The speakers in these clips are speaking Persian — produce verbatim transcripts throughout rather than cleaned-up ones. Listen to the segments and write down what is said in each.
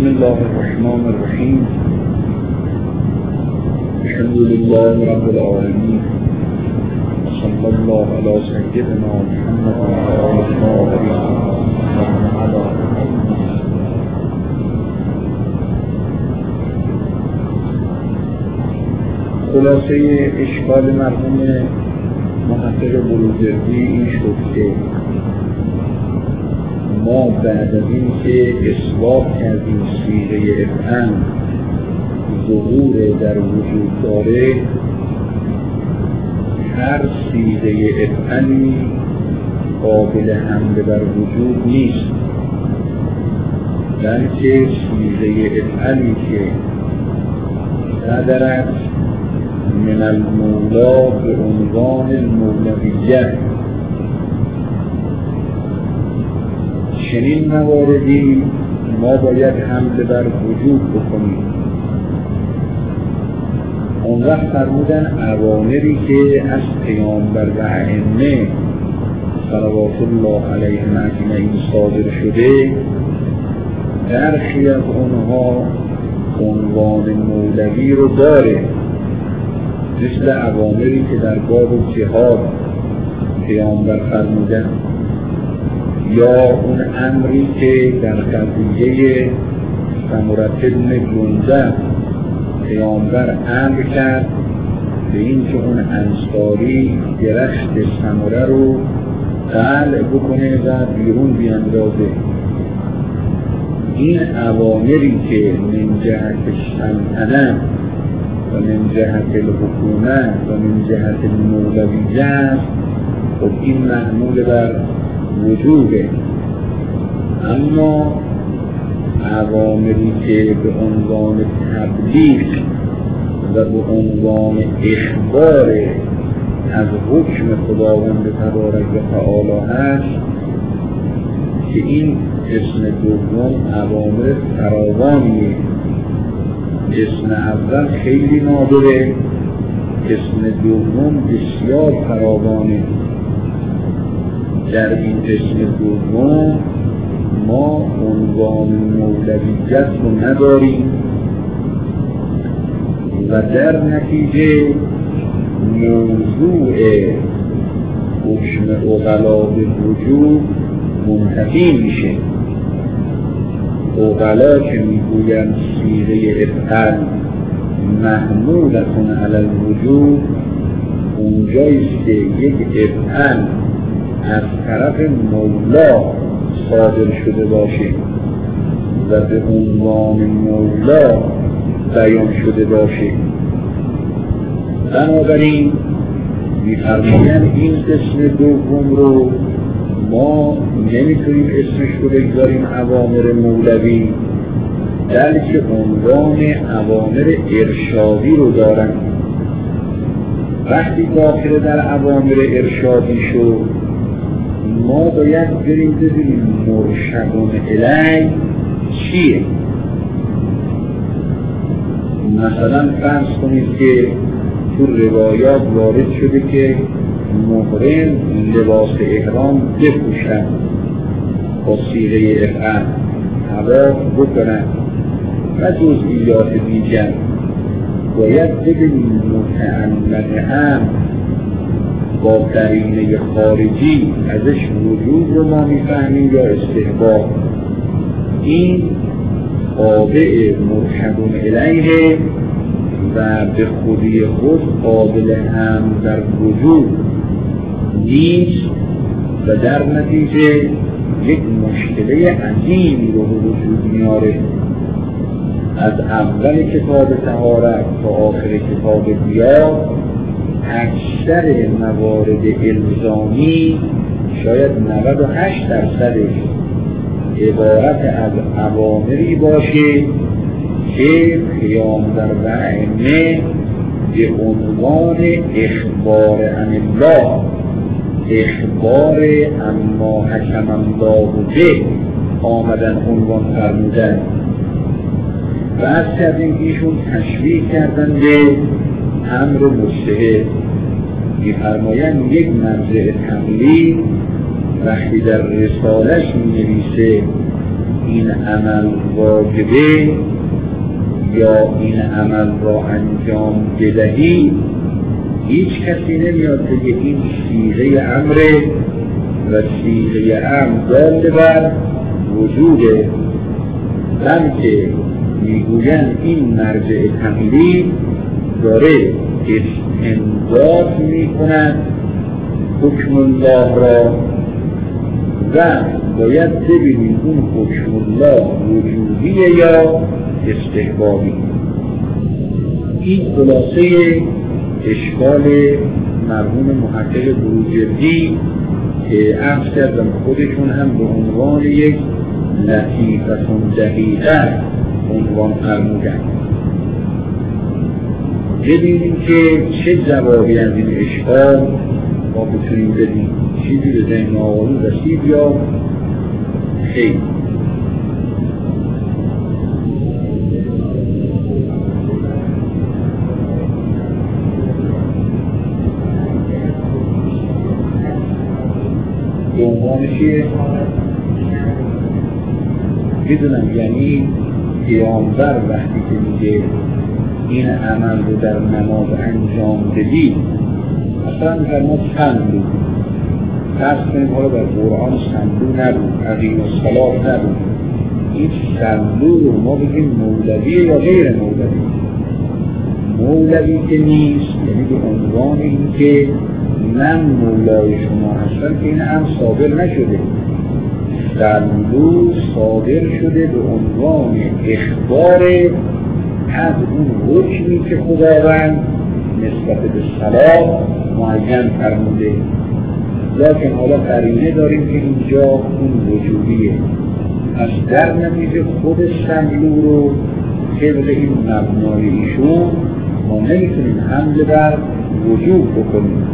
بسم الله الرحمن الرحیم. الحمد لله رب العالمین. صلی الله علی سیدنا محمد و آله الطاهرین. خلاصه اشکال مرحوم محقق بروجردی این شد که ما بعد از این که اثبات کردیم صیغه افعل ظهور در وجود داره، هر صیغه افعلی قابل حمل بر وجود نیست، بلکه صیغه افعلی که صدرت من المولا به عنوان المولویت، چنین مواردی ما باید حمله بر وجود بکنیم. اون وقت فرمودن اوامری که از پیامبر و ائمه صلوات الله علیهم اجمعین صادر شده، برخی از اونها عنوان مولوی رو داره، مثل اوامری که در باب جهاد پیامبر فرمودن، یا اون امری که در قضیه سمره بن جندب پیامبر امر کرد به این که اون انصاری درخت سمره رو قلع بکنه و بیرون بیاندازه. این اوامری که من جهت السلطنه و من جهت الحکومت و من جهت المولویت، خب این محمول بر وجوده. اما اوامری که به عنوان تبلیغ و به عنوان اخبار از حکم خداوند تبارک و تعالی هست، که این اسم دوم اوامر فراوانیه. اسم اول خیلی نادره، اسم دوم بسیار فراوانه. در این اسم دوم ما عنوان مولویت رو نداریم و در نتیجه موضوع حکم عقلا به وجود منتفی میشه. عقلا که میگویند صیغه افعل محمولتون علی الوجود، اونجاییست که یک افعل از طرف مولا صادر شده باشه و به عنوان مولا بیان شده باشه. بنابراین می‌فرمایند این قسم دوم رو ما نمیتونیم اسمش رو بگذاریم اوامر مولوی، بلکه عنوان اوامر ارشادی رو دارن. وقتی داخل در اوامر ارشادی شد، ما باید بریم ببینیم مرشدون الیه چیه. مثلا فرض کنید که تو روایات وارد شده که محرم لباس احرام بپوشن، با صیغه افعل طواف بکنن و جزئیات دیگر. باید ببینیم متعلق هم با قرینه خارجی ازش وجود رو ما میفهمیم یا استحباب. این تابع مرشدون الیه و به خودی خود قابل هم در وجود نیست و در نتیجه یک مشکله عظیمی رو به وجود میاره. از اول کتاب طهارت تا آخر کتاب بیا، اکثر موارد الزامی، شاید نود و هشت درصدش عبارت از اوامری باشه که پیامبر و ائمه به عنوان اخبار عن الله، اخبار اما حکم الله به آمدن عنوان فرمودن. و از کردیم ایشون تشریح کردن به امر مجتهد. می‌فرمایند یک مرجع تقلید وقتی در رسالش می‌نویسه این عمل واجبه یا این عمل را انجام بدهی، هیچ کسی نمیاد بگه این صیغه امره و صیغه امر دال بر وجوده، بلکه میگویند این مرجع تقلید داره استنباط میکند حکم الله را و باید ببینیم اون حکم الله وجودیه یا استحبابی. این خلاصه اشکال مرحوم محقق بروجردی که عرض کردم خودشون هم به عنوان یک لطیفتون دقیقه عنوان فرمودن. ببینیم که چه جوابی از این اشکال ما بتونیم بدیم، چیزی به ذهن آقایون رسید یا خیلی. به عنوانشیه میدونم، یعنی پیامبر وقتی که میگه این عمل رو در نماز انجام بدید، اصلا در ما سندو فرض کنیم، حالا در قرآن سندو نبود، عقیم الصلاة نبود، این سندو رو ما بگیم مولویه یا غیر مولوی. مولوی که نیست، یعنی به عنوان این که من مولای شما هستم که این هم صادر نشده. سندو صادر شده به عنوان اخبار از اون حکمی که خداوند نسبت به صلاة معین فرموده. لیکن حالا قرینه داریم که اینجا اون وجودیه. از در نتیجه خود سندو رو طبق این مبنای ایشون ما نمیتونیم حمل بر وجود بکنیم.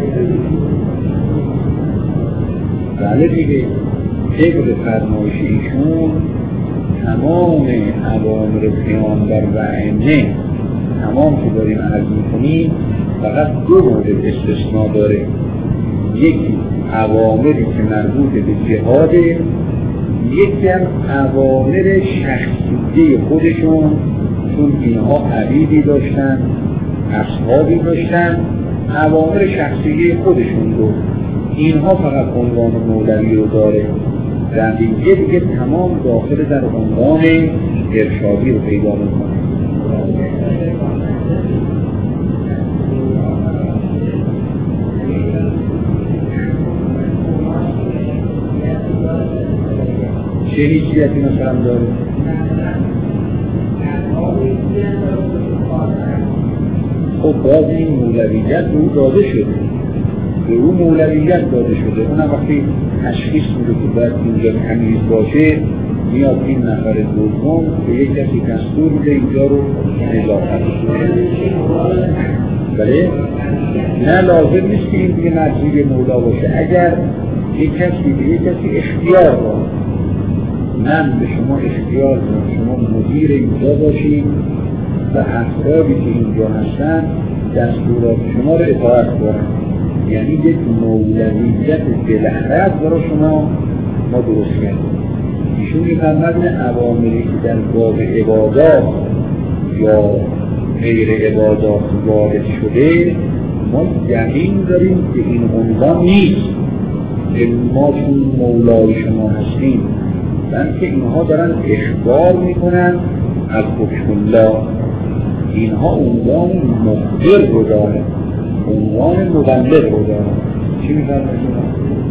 بله دیگه، طبق فرمایش ایشون تمام اوامر پیامبر و ائمه تمام که داریم عرض میکنیم فقط دو مورد استثناء داره. یکی اوامری که مربوط به جهاده، یکی هم اوامر شخصیه خودشون، چون اینها عبیدی داشتن، اصحابی داشتن، اوامر شخصیه خودشون رو اینها فقط عنوان مولوی رو داره. بقیه دیگه تمام داخل در عنوان ارشادی رو پیدا میکنه. چه حیثیتی مثلا داره؟ خب باز این مولویت به او داده شده، به او مولویت داده شده. اونم وقتی تشخیص میده که باید اینجا تمیز باشه، میاد این نفر دوم به یک کسی دستور میده اینجا رو نظافت کنه. بله؟ نه لازم نیست که این دیگه مرجع مولا باشه. اگر یک کسی به یک کسی اختیار داره، من به شما اختیار دارم شما مدیر اینجا باشید و افرادی که اینجا هستن دستورات شما رو اطاعت کنن، یعنی یک مولویت بالاخره برای شما ما درست کردیم. ایشون می‌فرمایند اوامری که در باب عبادات یا غیر عبادات وارد شده ما یقین داریم که این عنوان نیست که ما چون مولای شما هستیم، بلکه اینها دارن اخبار میکنن از حکم الله. اینها عنوان مخبر رو دارن، عنوان مبلغ رو دارن. چی میفرمایید؟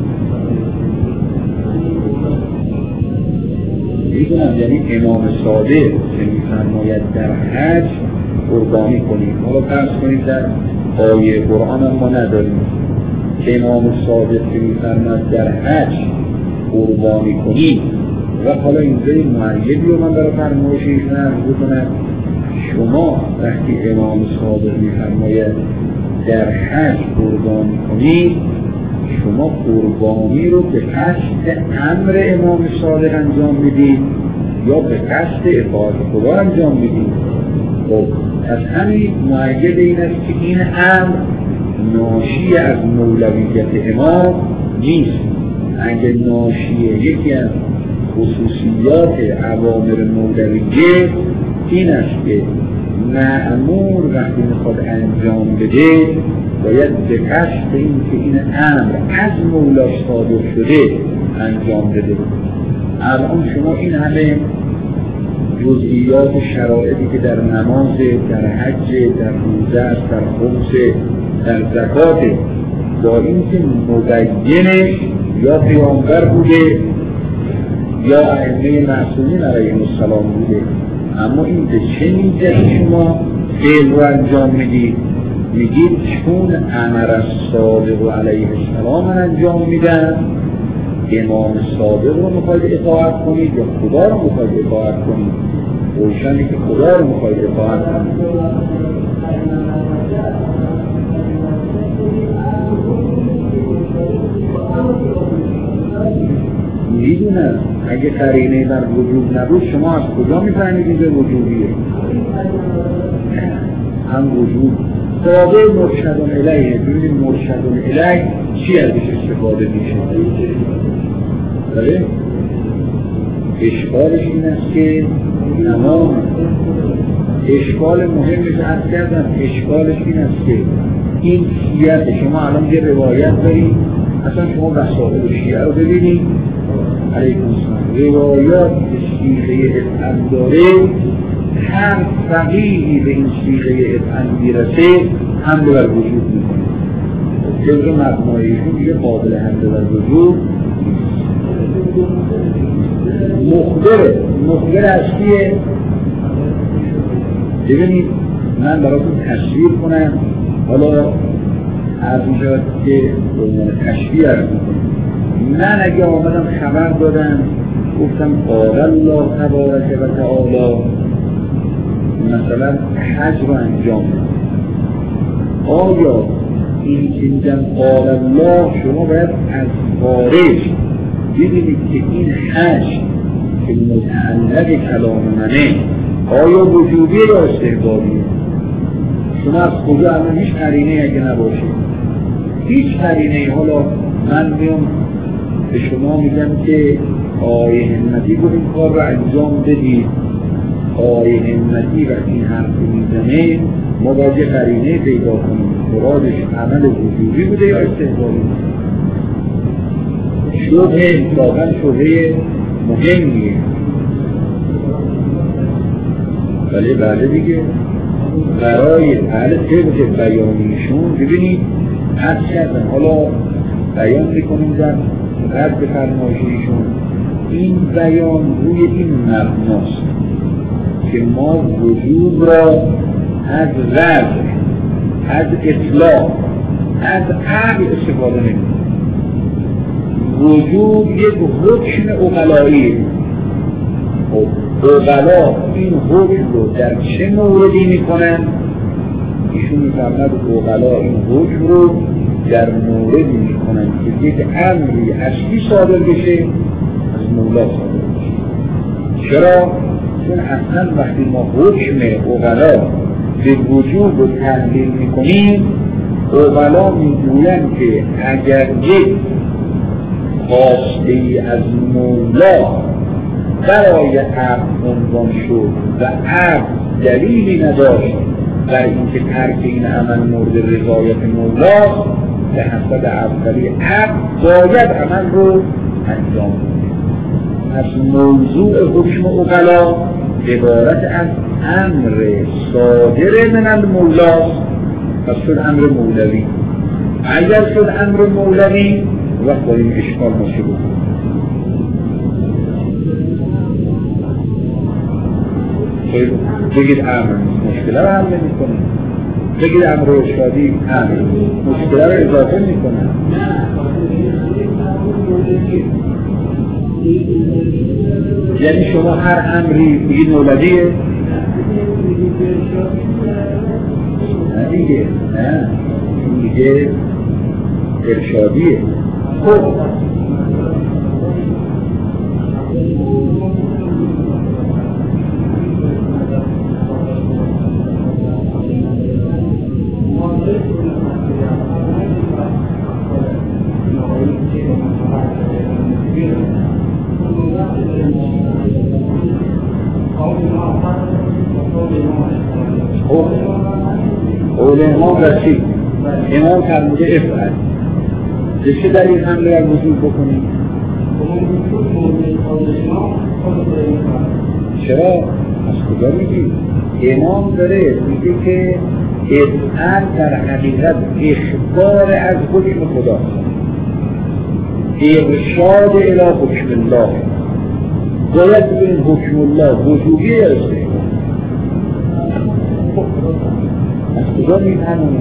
میدونم یعنی امام صادق که میفرماید در حج قربانی کنید. حالا فرض کنید در آیه قرآن هم ما نداریم که امام صادق که میفرماید در حج قربانی کنید و حالا اینجا این معیدی رو من برای فرمایش ایشون عرض بکنم. شما وقتی امام صادق میفرماید در حج قربانی کنید، شما قربانی رو به قصد امر امام صادق انجام میدید یا به قصد اطاعت خدا انجام میدید؟ خب از همین معید این است که این امر ناشی از مولویت امام نیست. اگه ناشی یکی از خصوصیات اوامر مولویه این است که مأمور وقتی میخواد انجام بده باید به قصد این که این امر از مولا صادر شده انجام بده. الان شما این همه جزئیات و شرایطی که در نماز، در حج، در روزه است، در خمس، در زکات، با اینکه مبینش یا پیامبر بوده یا ائمه معصومین علیهم السلام بوده، اما این به چه نیتی شما فعل رو انجام میدید؟ میگید چون امر الصادق علیه السلام انجام میدن امام صادق رو میخواید اطاعت کنید یا خدا رو میخواید اطاعت کنید؟ روشنی که خدا رو میخواید اطاعت کنید. میدونم اگه قرینه در وجود نبود شما از کجا میفهمیدید به وجودیه؟ هم وجود تابع مرشدون الیه. ببینید مرشدون الیه چی ازش استفاده میشه؟ بله؟ اشکالش این است که تمام اشکال مهمش عرض کردم، اشکالش این است که این سیاست شما الان یه روایت دارید، اصلا شما وسائل شیعه رو ببینید علیکم السلام، روایات به صیغه افعال داره، هر فقیهی به این صیغه افعال میرسه حمله بر وجود میکنه. طبق مبنایشون دیگه قابل حمله بر وجود مخبره. مخبر اصلیه. ببینید من براتون تصویر کنم، حالا عرض میشود که تشبیه عرض میکنم. من اگه آمدم خبر دادم گفتم قال الله تبارک و تعالی مثلا حج رو انجام دادم، آیا این که میگم قال الله شما باید از خارج ببینید که این حج که متعلق کلام منه آیا وجوبی یا استحبابیه؟ شما از کجا الان هیچ قرینه اگه نباشه، هیچ قرینه، حالا من میام به شما میگم که آقای همتی گفت این کار رو انجام بدید، آقای همتی وقتی این حرف میزنه ما باید یه قرینه پیدا کنیم مرادش عمل وجوبی بوده یا استحبابی؟ شبه واقعا شبه مهمیه. ولی بعد دیگه برای اهل طبق بیانیشون ببینید حد کردن، حالا بیان میکنیم در رد فرمایشیشون این بیان روی این مبناست که ما وجود را از رد، از اطلاق، از عقل استفاده نمید. وجود یک حکم اقلایی، اقلا این حکم رو در چه موردی میکنن؟ ایشون میفرمد اقلا این حکم رو در موردی میکنن که یک امری اصلی صادر بشه از مولا صادر بشه. چرا؟ چون اصلا وقتی ما حکم اقلا به وجود رو تحلیل میکنیم، اقلا میگوین که اگر یک خواسته ای از مولا برای عبد عنوان شد و عبد دلیلی نداشت در اینکه ترک این عمل مورد رضایت مولا، به حسب اولی عبد باید عمل رو انجام بده. از موضوع حکم اقلا عبارت از امر صادر من المولاست، پس شد امر مولوی. اگر شد امر مولوی وقت با این اشکال باشه بود. بگید امر مشکله رو حل نمی کنه، بگید امر ارشادی امر مشکله رو اضافه می کنه. یعنی شما هر امری بگید مولویه؟ نه دیگه، نه دیگه ارشادیه. خب قول امام رسید، امام فرموده افعل، به چه دلیل حمله بر وجود بکنیم؟ چرا؟ از کجا میگی؟ امام داره میگه که افعل در حقیقت اخبار از حکم خدا، ارشاد الی حکم الله. باید ببینیم حکم الله وجوبی یا استحبابی. از کجا میفهمونه؟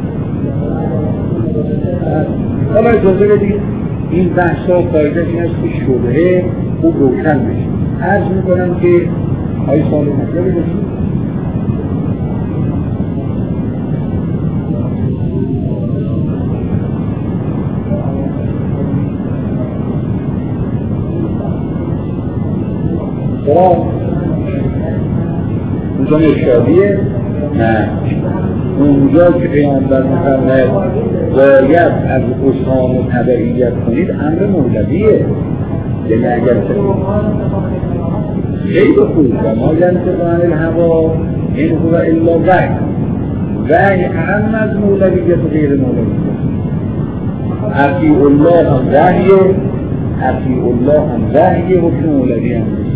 حالا اجازه بدید این بحث ها فایدهش این است که شبهه خوب روشن بشه. عرض میکنم که های سال مطلبی بشید. چرا؟ اونجا ارشادیه؟ نه، اونجا که پیامبر می‌فرماید باید از حسام و تبعیت کنید امر مولویه. یعنی اگر خیلی خوب و ما ینطق عن الهوا این هو الا وحی، وحی اهم از مولویت و غیر مولویت. اطیع الله هم وحیه، اطیع الله هم وحیه، حکم مولوی هم نیست.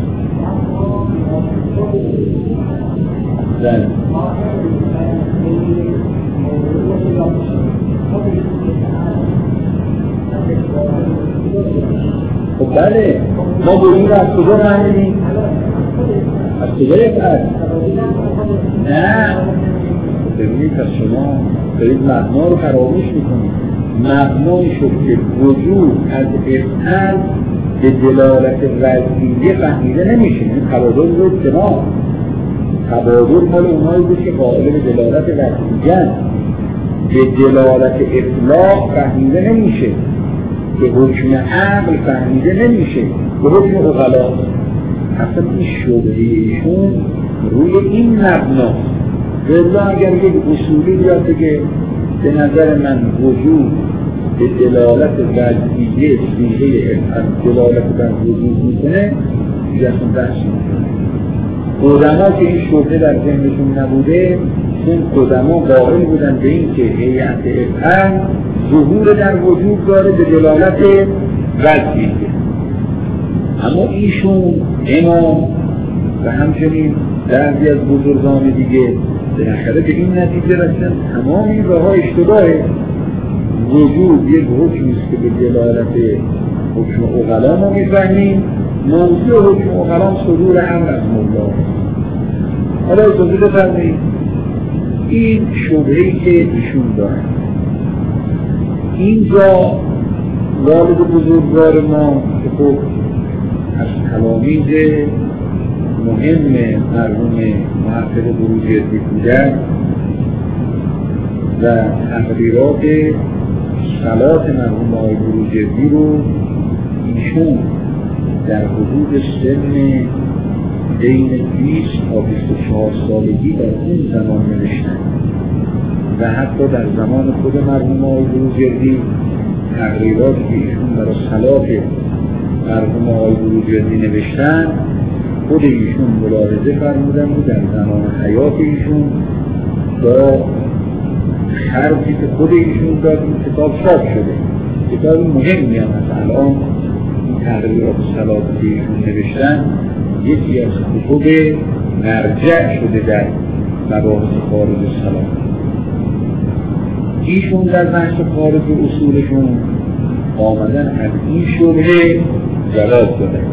زن خب بله، ما بودیم از کجا فهمیدیم؟ از کجا افعل؟ نه، ببینید از شما دارید مبنا رو فراموش میکنید. مبنای شد که وجود از افعل به دلالت وضعیه فهمیده نمیشه. این تبادل رو اجتماع تبادل مال اونایی بود که قائل به دلالت وضعیه، به دلالت اطلاق فهمیده نمیشه، به حکم عقل فهمیده نمیشه، به حکم عقلا. اصلا این شبهه ایشون روی این مبنا. بلا اگر یک اصولی بیاد بگه به نظر من وجود به دلالت وضعیه سیغه دلالت بر وجود میکنه، دیگه اصلا بحث میکنه. قدما که این شبهه در ذهنشون نبوده، چون قدما قائل بودن به این که هیئت افعل ظهور در وجود داره به دلالت وضعیه. اما ایشون امام و همچنین بعضی از بزرگان دیگه بالاخره به این نتیجه رسیدن تمام این راه‌ها اشتباهه. وجود یک حکمی است که به دلالت حکم عقلا ما می‌فهمیم، موضوع حکم عقلا صدور امر از مولا. حالا اجازه بفرمایید این شبهه‌ای که ایشون دارن اینجا والد بزرگوار ما که خب از تلامید مهم مرحوم محقق بروجردی بودن و تقریرات صلات مرحوم آقای بروجردی رو ایشون در حدود سن بین بیست تا بیست و چهار سالگی در اون زمان نوشتن و حتی در زمان خود مرحوم آقای بروجردی تقریراتی که ایشون برای صلات مرحوم آقای بروجردی نوشتن خود ایشون ملاحظه فرمودن و در زمان حیات ایشون با حرفی که خود ایشون داد این کتاب چاپ شده. کتاب مهمی هم هست. الان این تقریرات صلات که ایشون نوشتن یکی از کتب مرجع شده در مباحث خارج صلات. ایشون در بحث خارج اصولشون آمدن از این شبهه جواب دادن.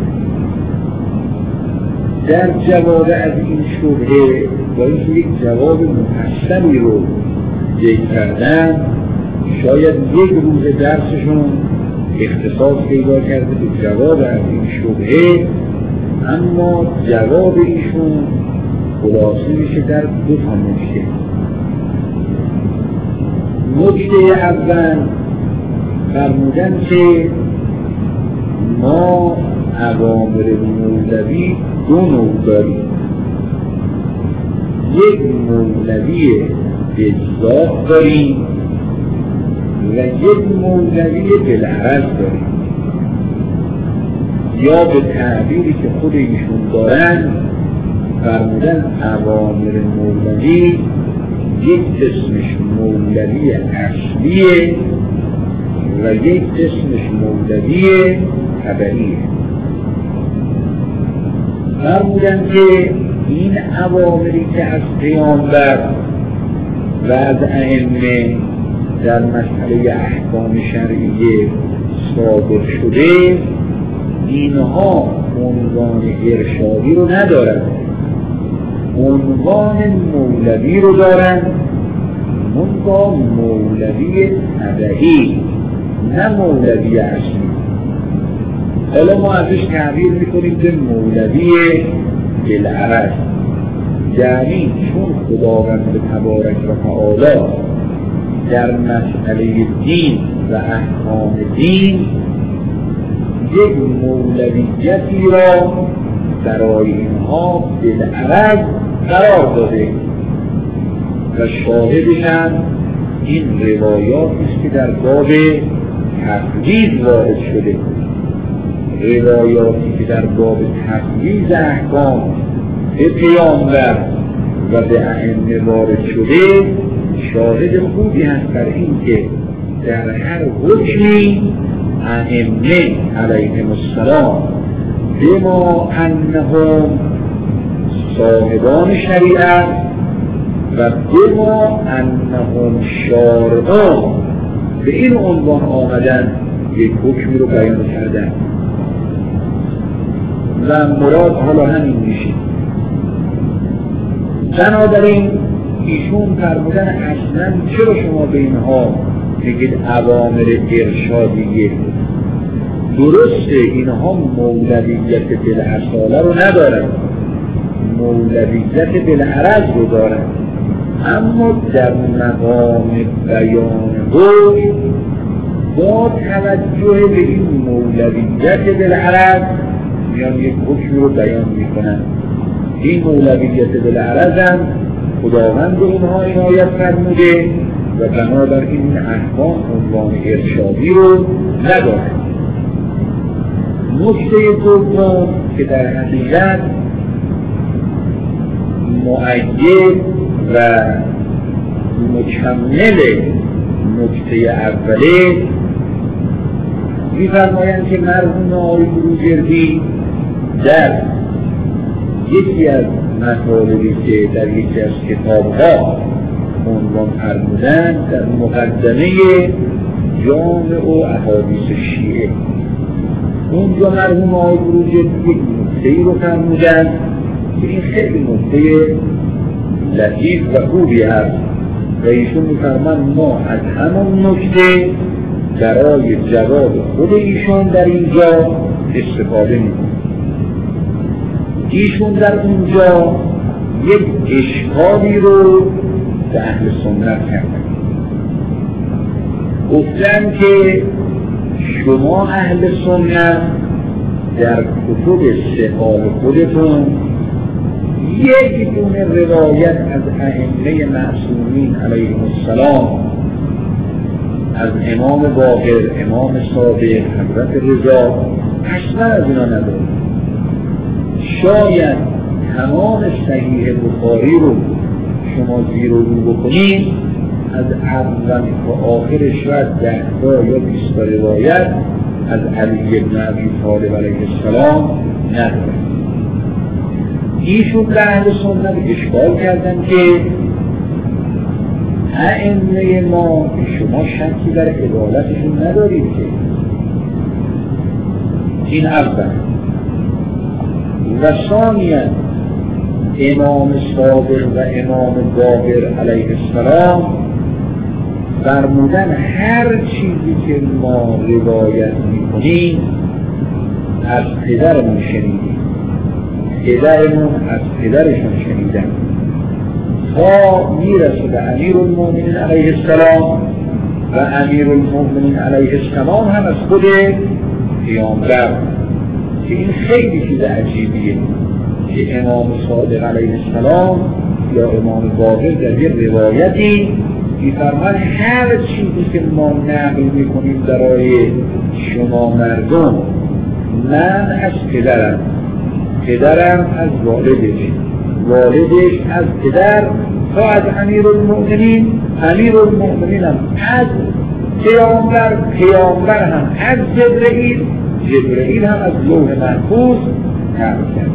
در جواب از این شبهه با اینکه یک جواب مفصلی رو ذکر کردن، شاید یک روز درسشون اختصاص پیدا کرده به جواب از این شبهه، اما جواب ایشون خلاصه میشه در دو تا نکته. نکته اول فرمودن که ما اوامر مولوی دو نوع داریم. یک مولوی به ذات داریم و یک مولوی بالعرض داریم، یا به تعبیری که خود ایشون دارن فرمودن اوامر مولوی یک قسمش مولوی اصلیه و یک قسمش مولوی تبعیه. فرمودن که این اوامری که از پیامبر و از ائمه در مسئله احکام شرعیه صادر شده اینها عنوان ارشادی رو ندارند، عنوان مولوی رو دارند، منتها مولوی تبعی نه مولوی اصلی. حالا ما ازش تعبیر میکنیم به مولوی بالعرض، یعنی چون خداوند تبارک و تعالی در مسئله دین و احکام دین یک مولویتی را برای اینها بالعرض قرار داده و شاهدش هم این روایات است که در باب تفویض وارد شده. روایاتی که در باب تفویض احکام به پیامبر و به ائمه وارد شده شاهد خوبی هست بر این که در هر حکمی ائمه علیهم السلام بما انهم صاحبان شریعت و بما انهم شارعون به این عنوان آمدن یک حکمی رو بیان کردن و مراد حالا همین میشه. بنابراین ایشون فرمودن اصلا چرا شما به اینها میگید اوامر ارشادیه؟ درسته اینها مولویت بالاصاله رو ندارن، مولویت بالعرض رو دارن، اما در مقام بیان حکم با توجه به این مولویت بالعرض میان یک حکم رو بیان میکنن. این مولویت بالعرض هم خداوند به اونها عنایت فرموده و بنابراین این احکام عنوان ارشادی رو ندارد. نکته دوم که در حقیقت مؤید و مکمل نکته اوله می‌فرمایند که مرحوم آقای بروجردی در یکی از مطالبی که در یکی از کتاب‌ها عنوان فرمودند در مقدمه جامع و احادیث شیعه، اونجا مرحوم آقای بروجردی یک نکته‌ای رو فرمودند که این خیلی نکته لطیف و خوبی هست و ایشون می‌فرمایند ما از همان نکته برای جواب خود ایشون در اینجا استفاده می‌کنیم. ایشون در اونجا یک اشکالی رو به اهل سنت کردن، گفتن که شما اهل سنت در کتب صحاح خودتون یک دونه روایت از ائمه معصومین علیهم السلام، از امام باقر، امام صادق، حضرت رضا، اصلا از اینا ندارید. شاید تمام صحیح بخاری رو شما زیر و رو بکنید از اول تا آخرش شاید ده تا یا بیست تا روایت از علی بن ابی طالب علیه السلام ندارید. ایشون به اهل سنت اشکال کردن که ائمه ما شما شکی در عدالتشون ندارید که این اول. و ثانیاً امام صادق و امام باقر علیه السلام فرمودن هر چیزی که ما روایت میکنیم از پدرمون شنیدیم، پدرمون از پدرشون شنیدن تا میرسه به امیرالمومنین علیه السلام و امیرالمومنین علیه السلام هم از خود پیامبر، که این خیلی چیز عجیبیه که امام صادق علیه السلام یا امام باقر در یه روایتی می‌فرمایند هر چیزی که ما نقل میکنیم برای شما مردم، من از پدرم، پدرم از والدش، والدش از پدر تا از امیرالمؤمنین، امیرالمؤمنین هم از پیامبر، پیامبر هم از جبرئیل، جبرئیل هم از لوح محفوظ نقل کرد.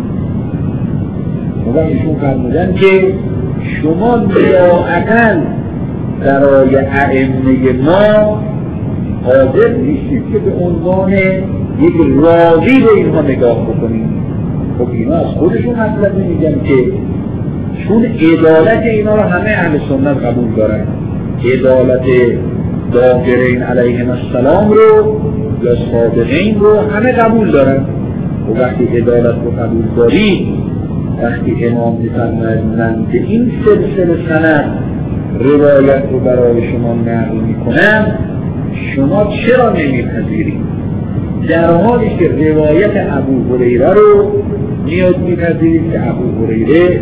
و ایشون فرمودن که شما لااقل برای ائمه ما حاضر نیستید که به عنوان یک راوی به اینها نگاه بکنید. خب اینا از خودشون مطلب میگن که چون عدالت اینا رو همه اهل سنت قبول دارن، عدالت باقرین علیهم السلام رو یا صادقین رو همه قبول دارن. و وقتی عدالت رو قبول دارید، وقتی امام می‌فرماید من که این سلسله سند روایت رو برای شما نقل میکنم، شما چرا نمیپذیرید؟ در حالی که روایت ابو هریره رو میاد میپذیرید که ابو هریره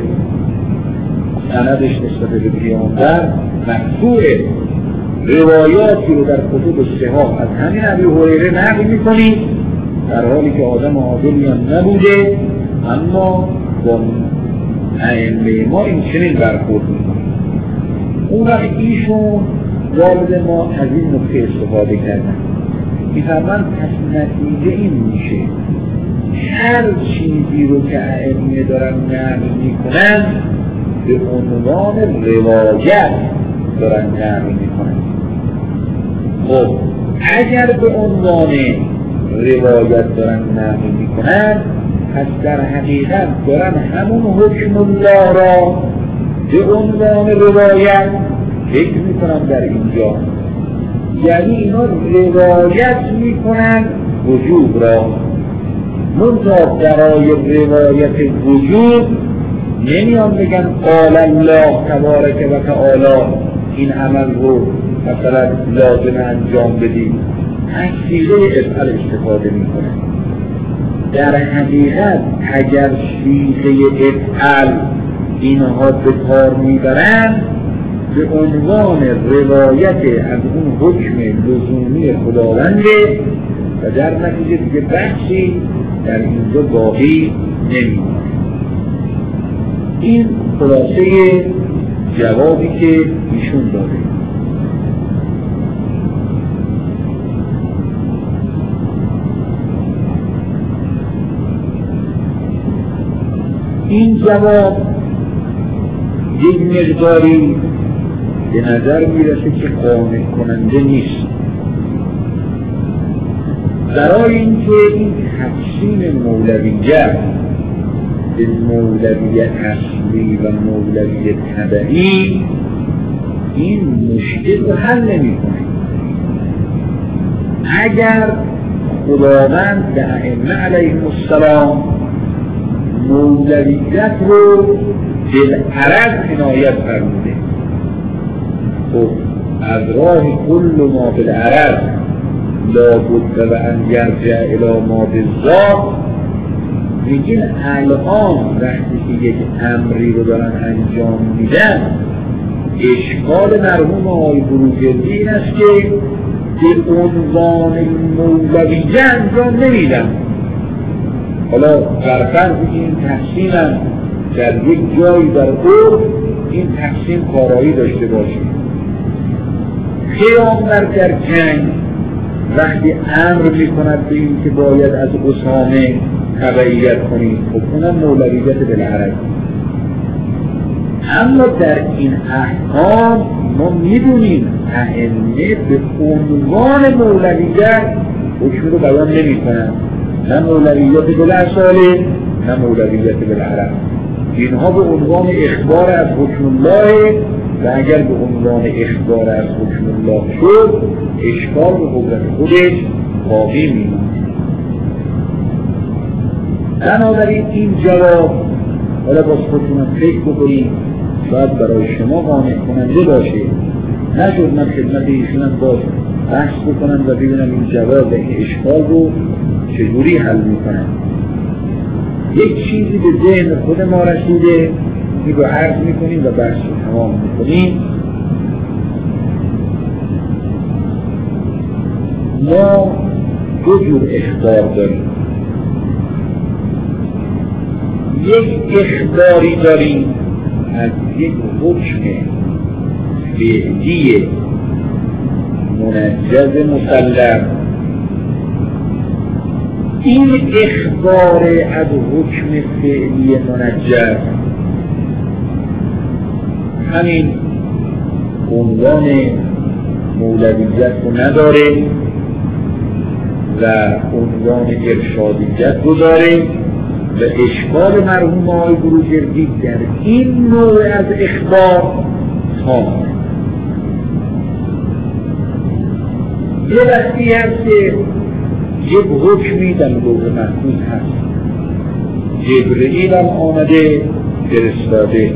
سندش نسبت به پیامبر مرفوعه، روایاتی رو در کتب صحاح از همین ابو هریره نقل میکنید در حالی که آدم عادلی هم نبوده، اما با ائمه ما این چنین برخورد میکنید. اون وقت ایشون والد ما از این نکته استفاده کردن، میفرمند پس نتیجه این میشه هر چیزی رو که ائمه دارن نقل میکنن به عنوان روایت دارن نقل میکنن. خب اگر به عنوان روایت دارن نقل میکنن، پس در حقیقت دارن همون حکم الله را به عنوان روایت فکر میکنن در اینجا، یعنی اینا روایت میکنن وجوب را، منتها برای روایت وجوب نمیان بگن قال الله تبارک و تعالی این عمل رو مثلا لازم انجام بدیم، از سیغه افعال استفاده میکنن. در حقیقت اگر سیغه افعال اینها به کار میبرن به عنوان روایت از اون حکم لزومی خداونده و در نتیجه دیگه بحثی در اینجا باقی نمیمونه. این خلاصه جوابی که ایشون داده. این جواب یک مقداری به نظر میرسه که قانع کننده نیست، برای اینکه این تقسیم مولویت به مولوی اصلی و مولوی تبعی این مشکل رو حل نمی‌کنه. اگر خداوند به ائمه علیهم السلام مولویت رو بالعرض عنایت فرموده، خب از راه کل ما بالعرض لا بد و ان یرجع الی ما بالذات، میگین الان وقتی که یک امری رو دارن انجام میدن، اشکال مرحوم آقای بروجردی این است که به عنوان مولویه انجام نمیدن. حالا در فرض این تقسیم هم در یک جایی در عرف این تقسیم کارایی داشته باشه، پیامبر در جنگ وقتی امر میکند به این که باید از اسامه تبعیت کنید، خب اونم مولویت بالعرض. اما در این احکام ما میدونیم ائمه به عنوان مولویت حکم رو بیان نمیکنن، نه مولویت بالاصاله نه مولویت بالعرض. اینها به عنوان اخبار از حکم الله و اگر به عنوان اخبار از حکم الله شد اشکال به قدرت خودش باقی میمونه. بنابراین این جواب حالا باز خودتونم فکر بکنید، شاید برای شما قانع کننده باشه. نشد من خدمت ایشونم باز بحث بکنم و ببینم این جواب و این اشکال رو چجوری حل میکنم. یک چیزی به ذهن خود ما رسیده، این رو عرض میکنیم و بحث رو تمام میکنیم. ما دو جور اخبار داریم. یک اخباری داریم از یک حکم فعلی منجز مسلم، این اخبار از حکم فعلی منجز همین عنوان مولویت رو نداره و عنوان ارشادیت رو داره و اشکال مرحوم آقای بروجردی در این نوع از اخبار تام. یه وقتی هست که یک حکمی در لوح محفوظ هست، جبرئیل هم آمده فرستاده،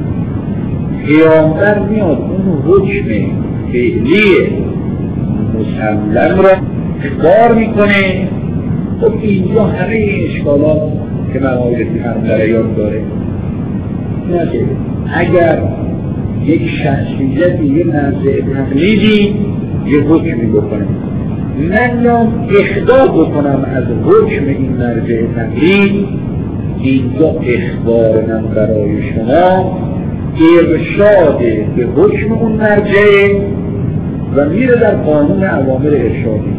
پیامبر میاد اون حکم فعلی مسلم را اخبار میکنه. خب اینجا همه اشکالات که مقایرتی هم در یاد داره. نه که اگر یک شخصیتی یه منزع تقلیدی یه حکمی بکنه، من یا اخبار بکنم از حکم این مرجع تقلید، اینجا اخبار من برای شما ارشاد به حکم اون مرجع و میره در قانون اوامر ارشادی.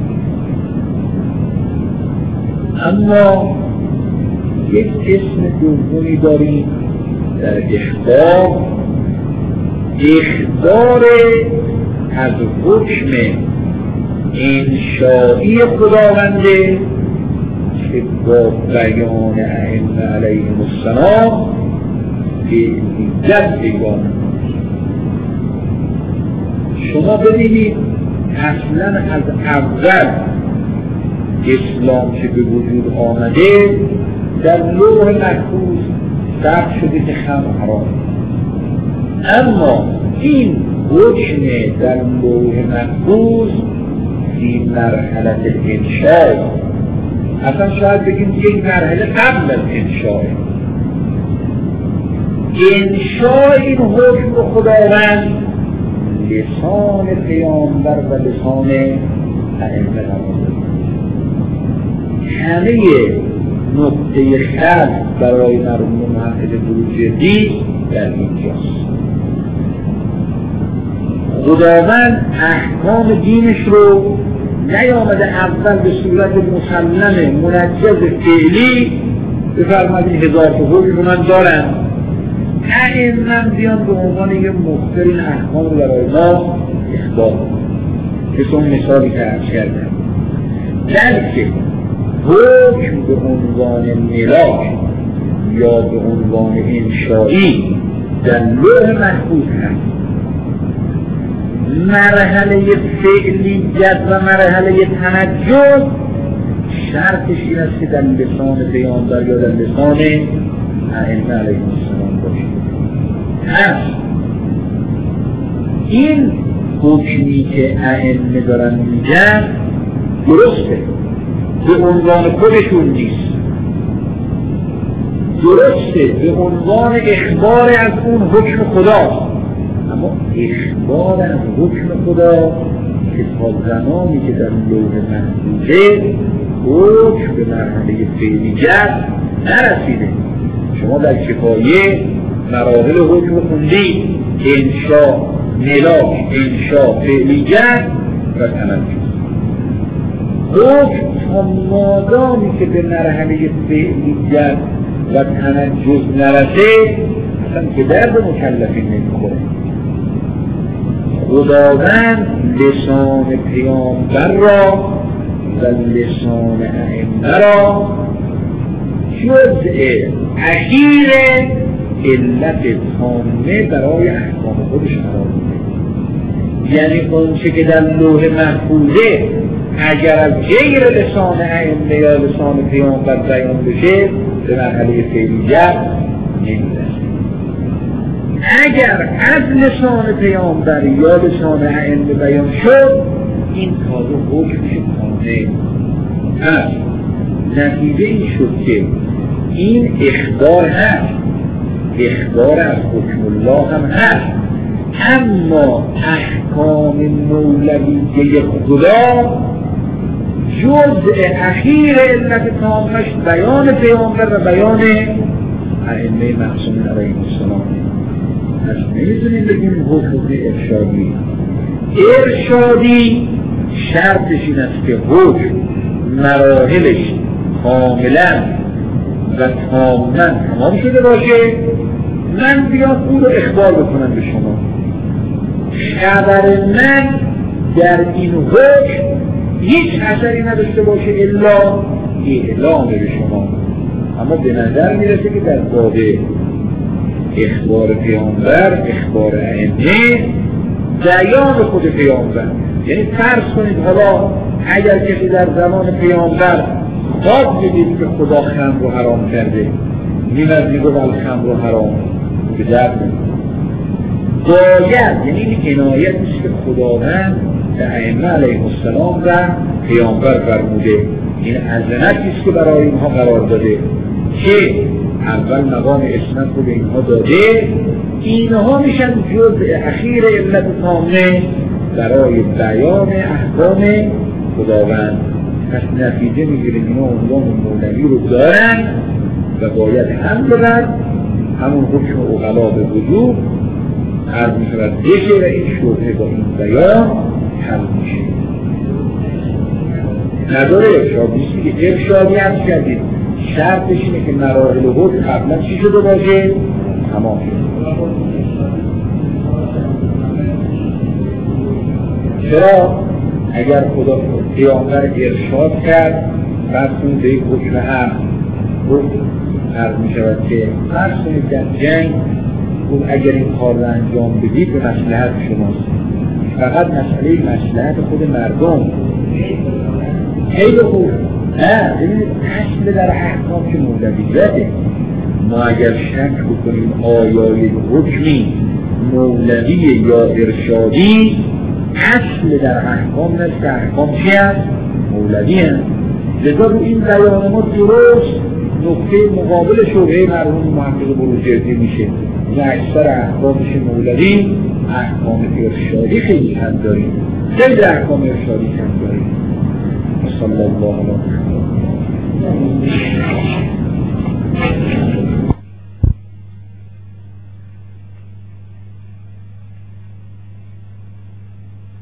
اما یک اسم دومی داریم در اخبار، اخبار از حکم انشایی خداونده که با بیان ائمه علیهم السلام فعلیت بگان. شما ببینید اصلا از اول اسلام که به وجود آمده در لوح محفوظ ثبت شده که خمر حرام، اما این حکم در لوح محفوظ این مرحله الانشاء، اصلا شاید بگیم یک مرحله قبل از انشاء. انشاء این حکم خداوند لسان پیامبر و لسان ائمه قرار. همه نقطه خلق برای مرحوم محمد بروجردی در اینجاست. خداوند احکام دینش رو نیامده اول به صورت مسلم منجز فعلی بفرمایید هزار تا حکم من دارم، ائمه بیان به عنوان یه مخبر این احکام رو برای ما اخبار که اون مثالی که عرض کردم، بلکه حکم به عنوان ملاک یا به عنوان انشایی در لوح محفوظ هست. مرحله فعلیت و مرحله تنجز شرطش این است که در لسان پیامبر یا در لسان ائمه علیهم السلام باشه. پس این حکمی که ائمه دارن میگن درسته، به عنوان خودشون نیست، درسته به عنوان اخبار از اون حکم خداست، اما اخبار از حکم خدا که تا زمانی که در لوح محفوظه حکم به مرحله فعلیت نرسیده. شما در کفایه مراحل حکم خوندید، انشاء، ملاک، انشاء، فعلیت و تنجز. حکم تا مادامی که به مرحله فعلیت و تنجز نرسه اصلا که درد مکلفین نمیخوره. خداوند لسان پیامبر را و لسان ائمه را جزء اخیر علت تامه برای احکام خودش قرار میده. یعنی اونچه که در لوح محفوظه اگر از غیر لسان ائمه یا لسان پیامبر بیان بشه به مرحله فعلیت نمیرسه. اگر از لسان پیامبر یا لسان ائمه بیان شد این تازه حکمش تازه هست. نتیجه این شد که این اخبار هست، اخبار از حکم الله هم هست، اما احکام مولویه خدا جزء اخیر علت تامش بیان پیامبر و بیان ائمه معصومین علیهم السلام. پس نمیتونیم بگیم حکم ارشادی. ارشادی شرطش این است که حکم مراحلش کاملا و تماما تمام شده باشه، من بیام او رو اخبار بکنم به شما. خبر من در این حکم هیچ اثری نداشته باشه الا اعلام به شما. اما به نظر میرسه که در باب اخبار پیامبر، اخبار ائمه، بیان خود پیامبر، یعنی فرض کنید حالا اگر کسی در زمان پیامبر خواب دیدید که خدا خمر رو حرام کرده، می‌وزید و الخمر رو حرام به درد نمی‌خوره. باید، یعنی این عنایت نیست که خداوند به ائمه علیهم السلام و پیامبر فرموده، این عظمتی است که برای اینها قرار داده که اول مقام اسمت رو به اینها داده، اینها میشن جزء اخیر علت تامه برای بیان احکام خداوند. پس نتیجه میگیریم اینا عنوان مولوی رو دارن و باید هم ببر همون حکم اغلا به وجود عرض میشود بشه و این شبهه با این بیان حل میشه. نظر ارشادی که ارشادی هم کردید شرطش اینه که مراحل حکم قبلا چی شده باشه؟ تمام شده. چرا؟ اگر خدا پیامبر ارشاد کرد بعد اون به یک حکم هم گفت عرض می شود که فرض کنید در جنگ گفت اگر این کار رو انجام بدید به مصلحت شماست، فقط مسئله مصلحت خود مردم. خیلی خوب. نه ببینید اصل در احکام که مولویته. ما اگر شک بکنیم آیای حکمی مولوی یا ارشادی، اصل در احکام نست که احکام چی هست؟ مولوی هست. لذا رو این بیان ما درست نقطه مقابل شبهه مرحوم محقق بروجردی میشه. این اکثر احکامش مولوی، احکام ارشادی خیلی کم داریم، خیلی احکام ارشادی کم داریم. صلی الله علیه و سلم.